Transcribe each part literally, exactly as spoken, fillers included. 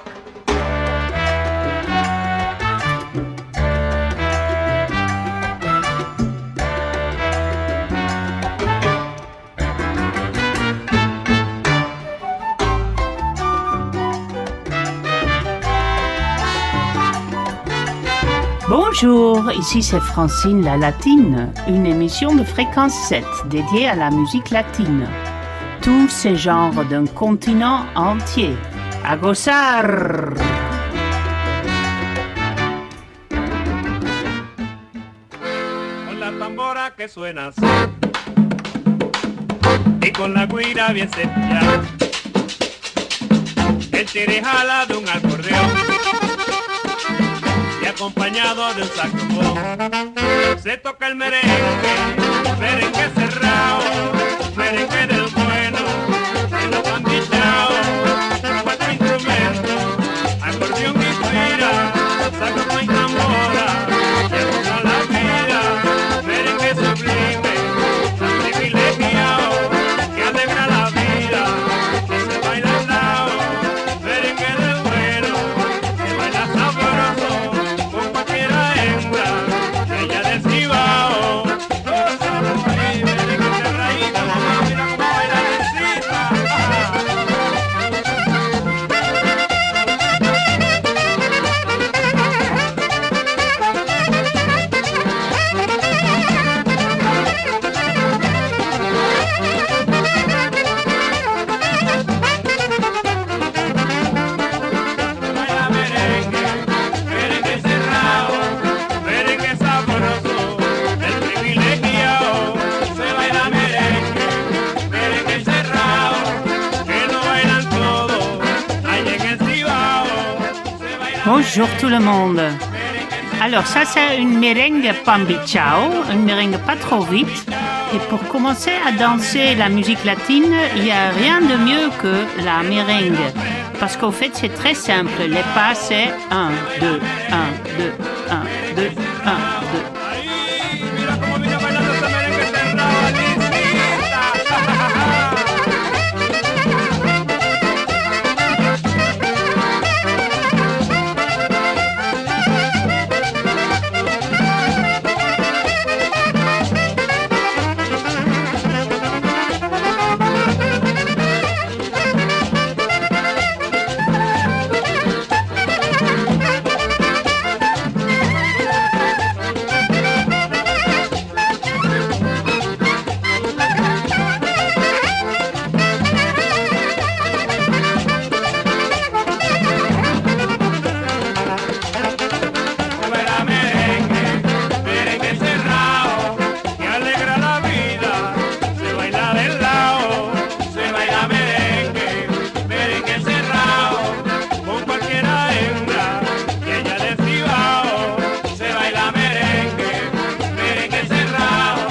Bonjour, ici c'est Francine la Latine, une émission de fréquence sept dédiée à la musique latine. Tous ces genres d'un continent entier. A gozar! Con la tambora que suena así y con la guira bien cepillada, el tirejala de un acordeón y acompañado de un saxofón se toca el merengue, merengue cerrado, merengue del bueno, de los bandillados, cuatro instrumentos, acordeón y guira, saxofón y tambora, que goza la vida, merengue sublime, tan privilegiado, que alegra la vida, que se baila al lado, merengue del bueno, que baila sabroso, con cualquiera hembra, ella del Cibao, merengue cerradito, mira cómo baila Necita. Baila merengue, merengue cerrado, merengue sabroso, el privilegiado. Se baila merengue, merengue cerrado, que no bailan todos, allá en el Cibao. Se baila Bonjour tout le monde. Alors ça c'est une merengue pambichao, une merengue pas trop vite. Et pour commencer à danser la musique latine, il n'y a rien de mieux que la merengue. Parce qu'au fait c'est très simple, les pas c'est un, deux, un, deux, un, deux, un, deux. ahí, mira cómo viene bailando ese merengue cerrado, Necita. Se baila merengue, merengue cerrado, que alegra la vida, se baila del lado, se baila merengue, merengue cerrado, con cualquiera hembra, que ella del Cibao, se baila merengue, merengue cerrado.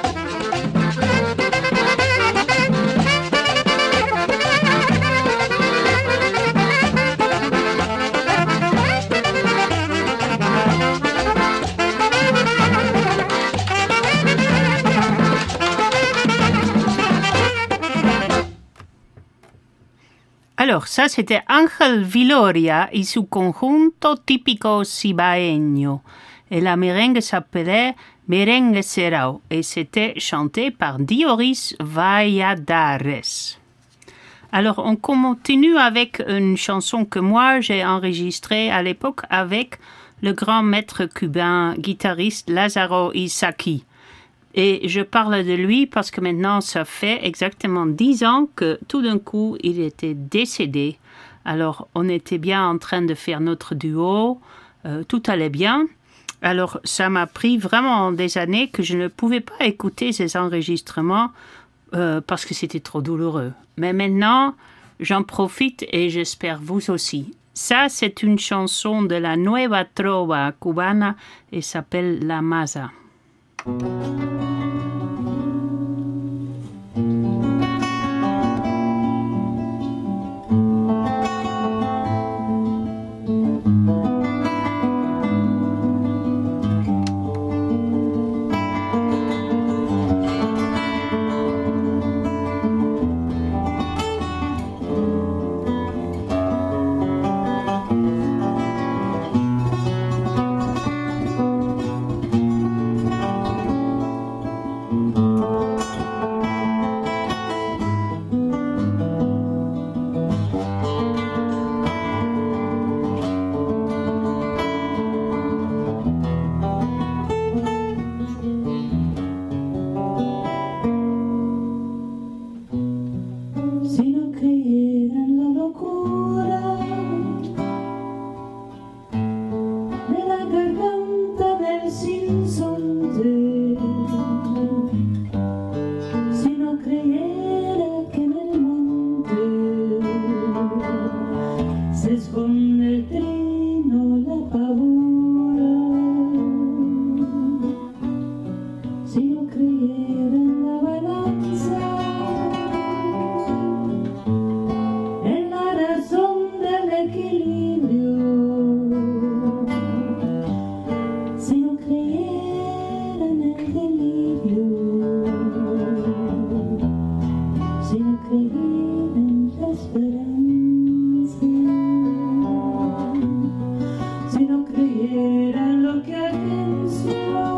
Alors, ça, c'était Ángel Viloria y su conjunto típico cibaeño. Et la merengue s'appelait Merengue Cerrao et c'était chanté par Dioris Valladares. Alors, on continue avec une chanson que moi, j'ai enregistrée à l'époque avec le grand maître cubain guitariste Lázaro Isaki. Et je parle de lui parce que maintenant, ça fait exactement dix ans que tout d'un coup, il était décédé. Alors, on était bien en train de faire notre duo, euh, tout allait bien. Alors, ça m'a pris vraiment des années que je ne pouvais pas écouter ces enregistrements euh, parce que c'était trop douloureux. Mais maintenant, j'en profite et j'espère vous aussi. Ça, c'est une chanson de la Nueva Trova cubana et s'appelle La Maza. Se esconde el trino, la pavura. Si no creyera en la balanza, en la razón del equilibrio, si no creyera en el delirio, si no creyera en la esperanza, si no creyera en lo que agenció,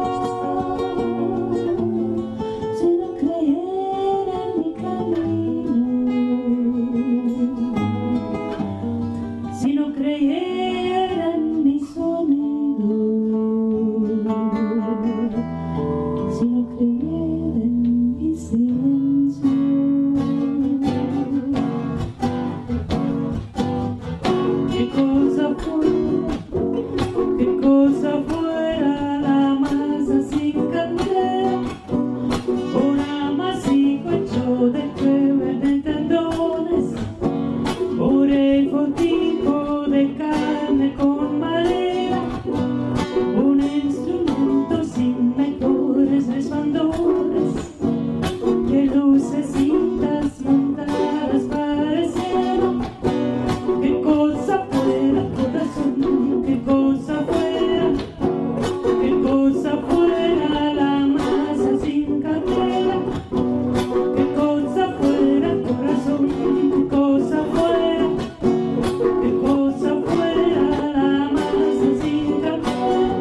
si no creyera en mi camino, si no creyera en mi sonido, si no creyera en mi silencio. ¿Qué cosa fuera, qué cosa fuera la masa sin candela? Un amasijo hecho de cuerdas de tendones, por el fortijo de carne con madera, un instrumento sin mejores resplandores, que lucecitas montadas parecieron. Qué cosa fuera, corazón, qué cosa fuera, qué cosa fuera la masa sin candela, qué cosa fuera, corazón, qué cosa fuera, qué cosa fuera la masa sin candela.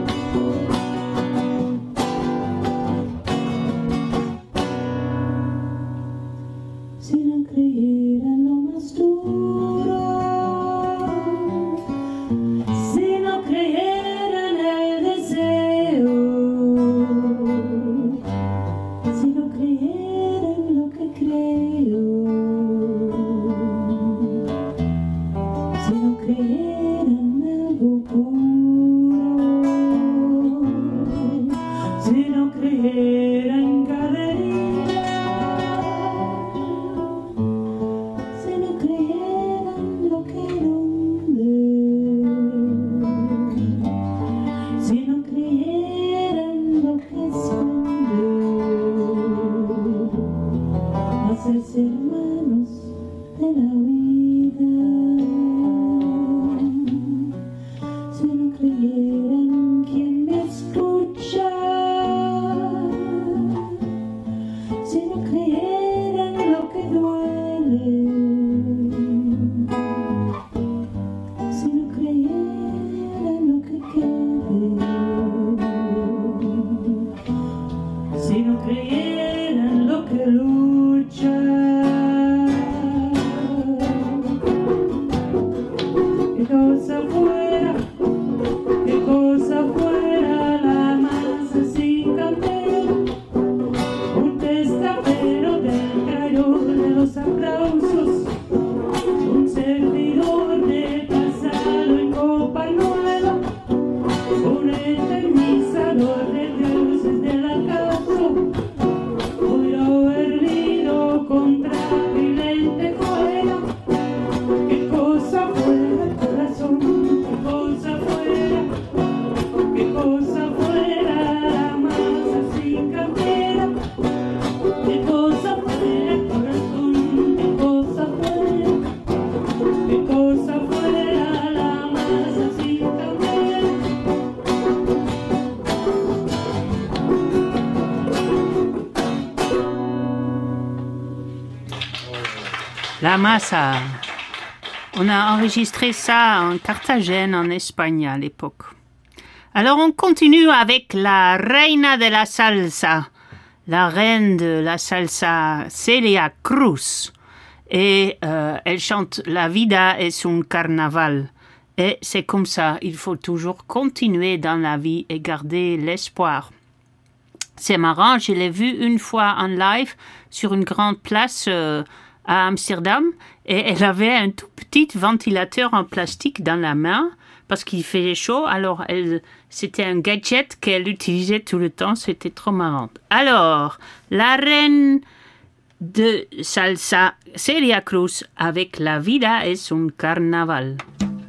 Si no creyera en lo más duro, si no creyera en el deseo, si no creyera en lo que creo, si no creyera en algo puro, si no creyera en galerías, si no creyera en lo que hunde, si no creyera en lo que esconde, hacerse hermanos de la vida, si no creyera en quien me escucha, si no creyera en lo que duele, si no creyera en lo que quede, si no creyera en lo que lucha. Qué cosa fuera, qué cosa fuera la masa sin candela, un testapero del calor de los aplausos, un servidor de pasado en copa nueva, un eternizador de dioses del acaso, hoy lo hervido contra mi lentejuela. Qué cosa fuera, corazón, qué cosa fuera, qué cosa fuera la masa sin candela, qué cosa fuera, corazón, qué cosa fuera, qué cosa fuera la masa sin candela. La masa. On a enregistré ça en Carthagène, en Espagne à l'époque. Alors on continue avec la reina de la salsa, la reine de la salsa, Celia Cruz. Et euh, elle chante La vida es un carnaval. Et c'est comme ça, il faut toujours continuer dans la vie et garder l'espoir. C'est marrant, je l'ai vue une fois en live sur une grande place euh, à Amsterdam et elle avait un tout petit ventilateur en plastique dans la main parce qu'il faisait chaud. Alors, elle, c'était un gadget qu'elle utilisait tout le temps. C'était trop marrant. Alors, la reine de salsa, Celia Cruz, avec La vida es un carnaval.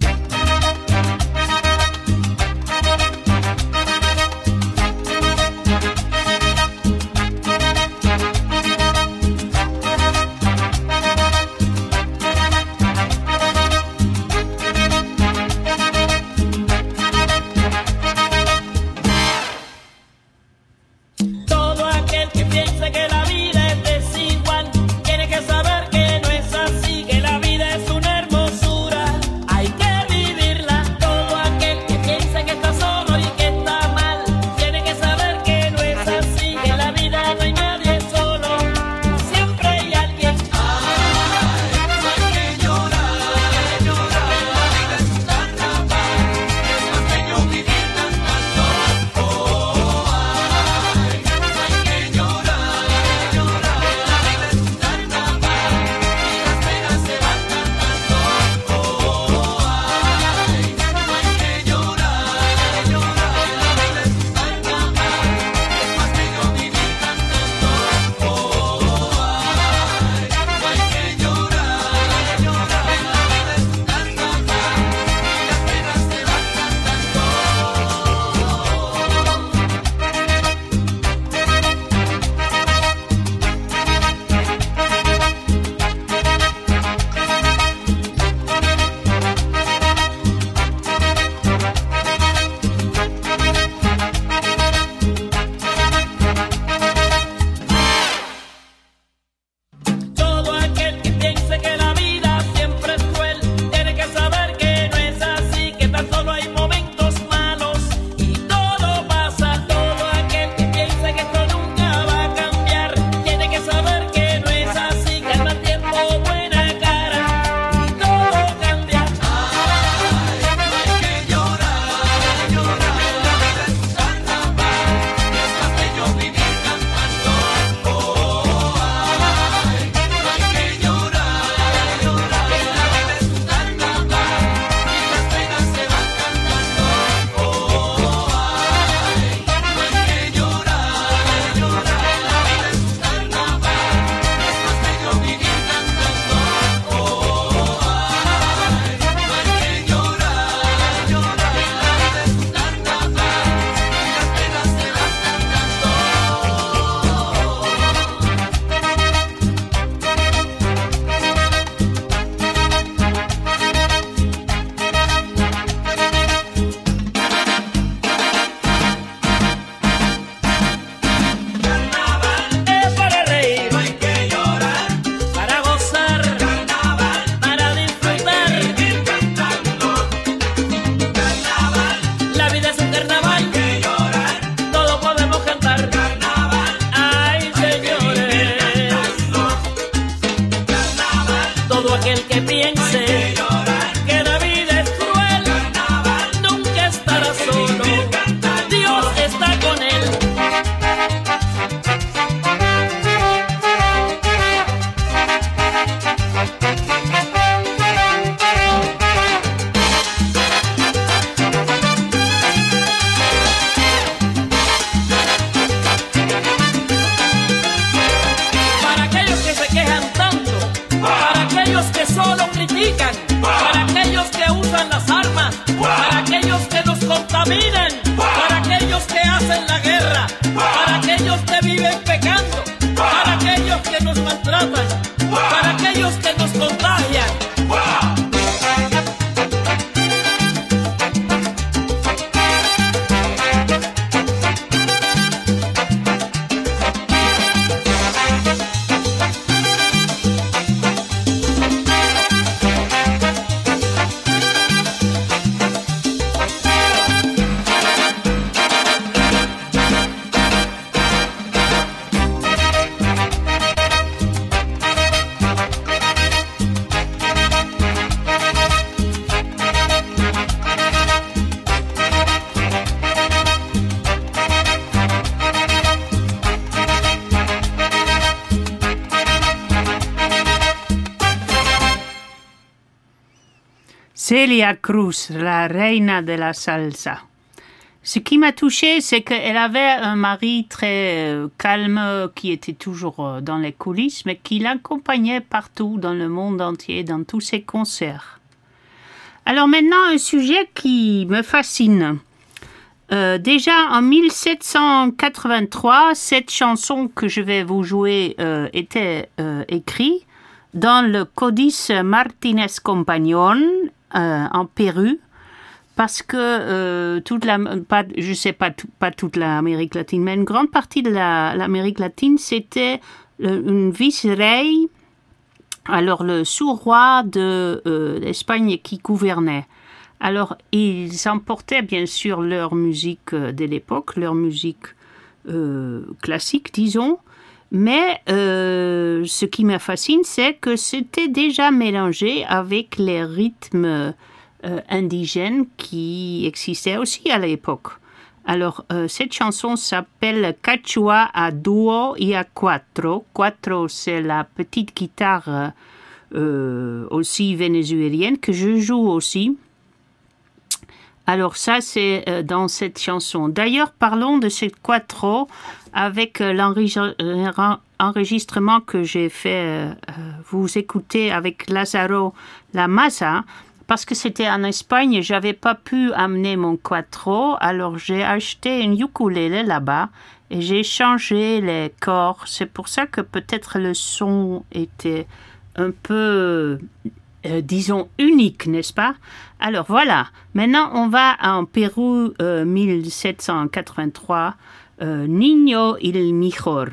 Celia Cruz, la reina de la salsa. Ce qui m'a touchée, c'est qu'elle avait un mari très euh, calme, qui était toujours euh, dans les coulisses, mais qui l'accompagnait partout dans le monde entier, dans tous ses concerts. Alors maintenant, un sujet qui me fascine. Euh, déjà en mille sept cent quatre-vingt-trois, cette chanson que je vais vous jouer euh, était euh, écrite dans le Códice Martínez Compañón euh, en Pérou. Parce que euh, toute la, pas, je sais pas, tout, pas toute l'Amérique latine, mais une grande partie de la, l'Amérique latine, c'était le, une vice-rey, alors le sous-roi de euh, l'Espagne qui gouvernait. Alors ils emportaient bien sûr leur musique de l'époque, leur musique euh, classique, disons, mais euh, ce qui me fascine, c'est que c'était déjà mélangé avec les rythmes Euh, indigènes qui existaient aussi à l'époque. Alors, euh, cette chanson s'appelle Cachua a dúo y a cuatro. Cuatro, c'est la petite guitare euh, aussi vénézuélienne que je joue aussi. Alors, ça, c'est euh, dans cette chanson. D'ailleurs, parlons de ce cuatro avec euh, l'enregistrement que j'ai fait. Euh, vous écoutez avec Lázaro Lamasa. Parce que c'était en Espagne, je n'avais pas pu amener mon cuatro, alors j'ai acheté une ukulélé là-bas et j'ai changé les cordes. C'est pour ça que peut-être le son était un peu, euh, disons, unique, n'est-ce pas? Alors voilà, maintenant on va en Pérou euh, mille sept cent quatre-vingt-trois, euh, Niño il Mejor.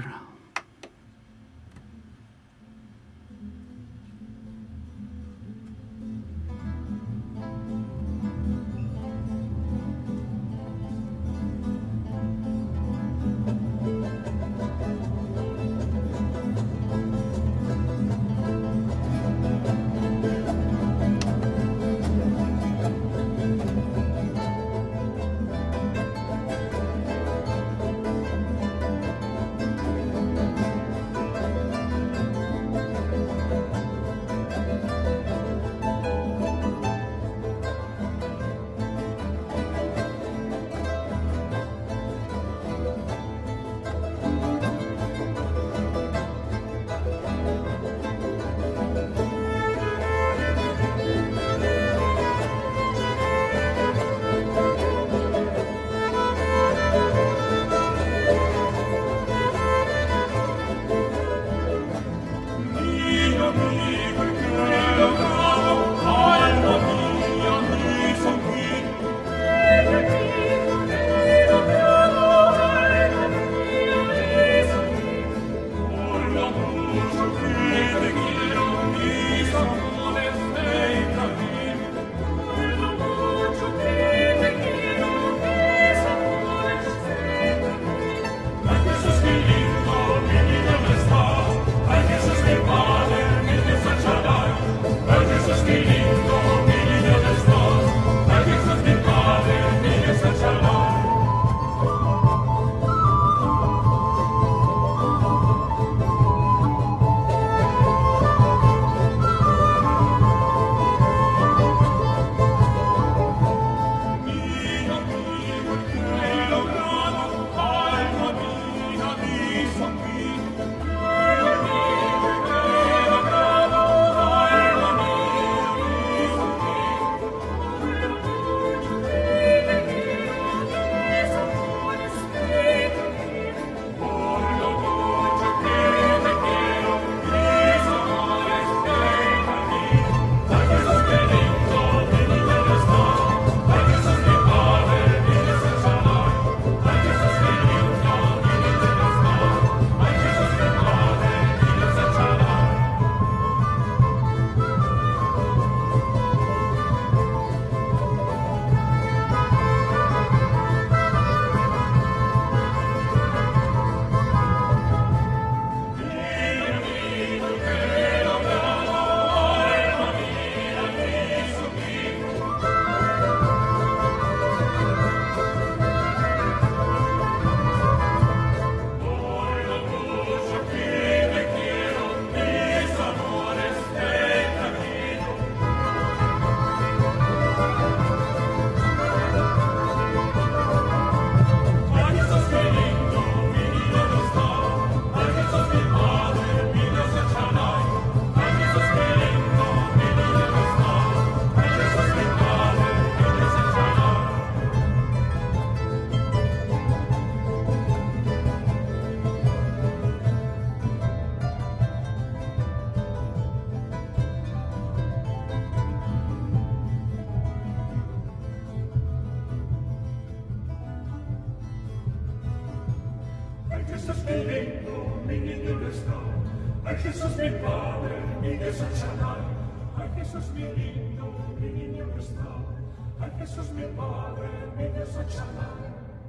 Ay Jesús mi Padre, mi Dios el Shaddai. Ay Jesús mi niño, mi niño no está. Ay Jesús mi Padre, mi Dios el Shaddai.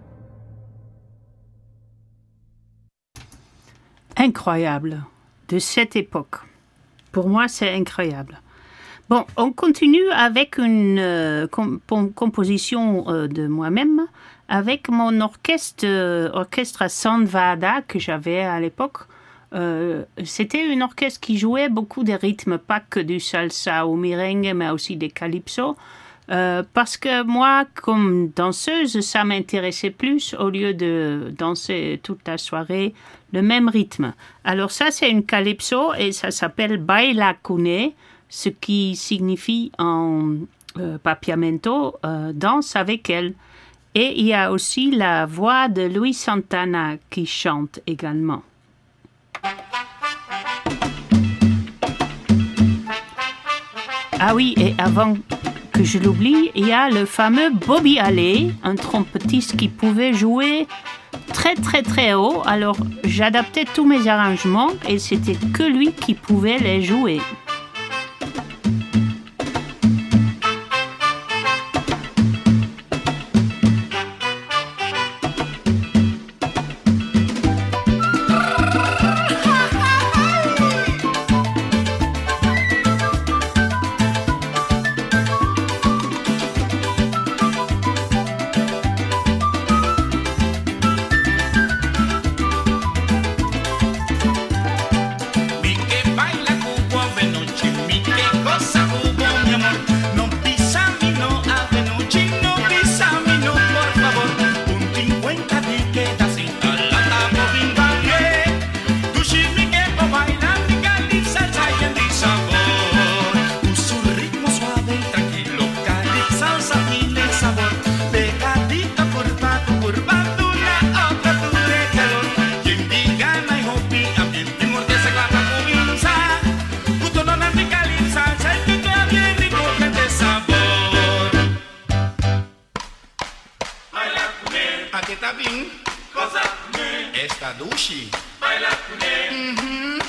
Incroyable, de cette époque. Pour moi, c'est incroyable. Bon, on continue avec une euh, com- composition euh, de moi-même, avec mon orchestre, euh, orchestre Sandvada que j'avais à l'époque. Euh, c'était un orchestre qui jouait beaucoup de rythmes, pas que du salsa ou merengue, mais aussi des calypso. Euh, parce que moi, comme danseuse, ça m'intéressait plus au lieu de danser toute la soirée le même rythme. Alors ça, c'est une calypso et ça s'appelle Baila Cune, ce qui signifie en euh, papiamento, euh, danse avec elle. Et il y a aussi la voix de Luis Santana qui chante également. Ah oui, et avant que je l'oublie, il y a le fameux Bobby Alley, un trompettiste qui pouvait jouer très très très haut. Alors j'adaptais tous mes arrangements et c'était que lui qui pouvait les jouer. Está bien, cosa, está douche. Baila Cune. Mm-hmm.